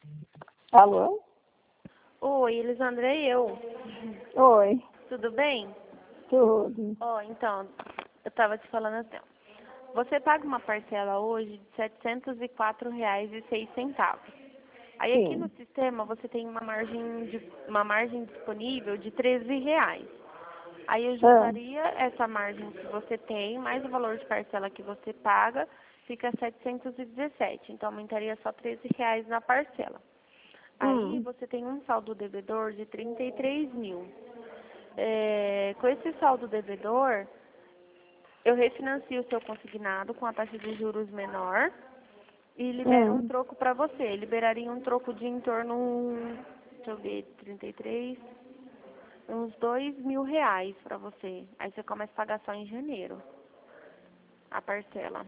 Alô? Oi, Elisandra, é eu. Oi, Tudo bem? tudo. Então, eu tava te falando assim, ó. Você paga uma parcela hoje de R$ 704,06. Aí aqui no Sim. sistema você tem uma margem disponível de R$ 13. Aí eu Ah, juntaria essa margem que você tem, mais o valor de parcela que você paga, fica 717. Então aumentaria só R$ 13 na parcela. Aí hum, você tem um saldo devedor de 33 mil. Com esse saldo devedor, eu refinancio o seu consignado com a taxa de juros menor e libero um hum. troco para você. Liberaria um troco de em torno, deixa eu ver, 33, uns R$ 2.000 para você. Aí você começa a pagar só em janeiro, a parcela.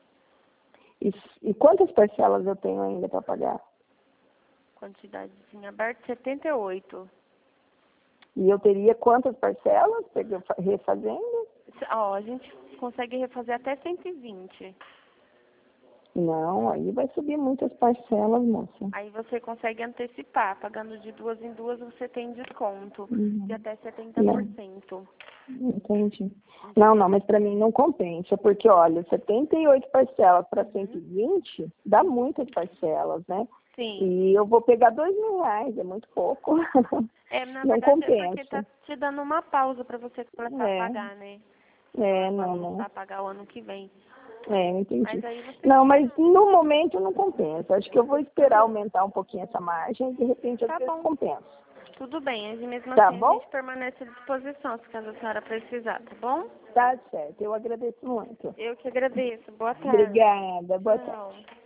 E quantas parcelas eu tenho ainda para pagar? Quantidadezinha aberta, 78. E eu teria quantas parcelas refazendo? Ó, a gente consegue refazer até 120. Não, aí vai subir muitas parcelas, moça. Aí você consegue antecipar, pagando de duas em duas você tem desconto de Uhum. até Não, 70%. entendi. Não, Entendeu? não, mas para mim não compensa, porque olha, 78 parcelas para Uhum. 120 dá muitas parcelas, né? Sim. E eu vou pegar R$ 2.000, é muito pouco. Na Não verdade é porque tá compensa. te dando uma pausa para você começar a É, pagar, né? Você vai não, começar não. a pagar o ano que vem. Entendi. Mas aí você Não, fica. mas no momento não compensa. Acho que eu vou esperar aumentar um pouquinho essa margem e de repente às Tá vezes bom. compensa. Tudo bem. E mesmo Tá assim a bom? gente permanece à disposição, se caso a senhora precisar, tá bom? Tá certo. Eu agradeço muito. Eu que agradeço. Boa tarde. Obrigada. Boa tarde. Tchau.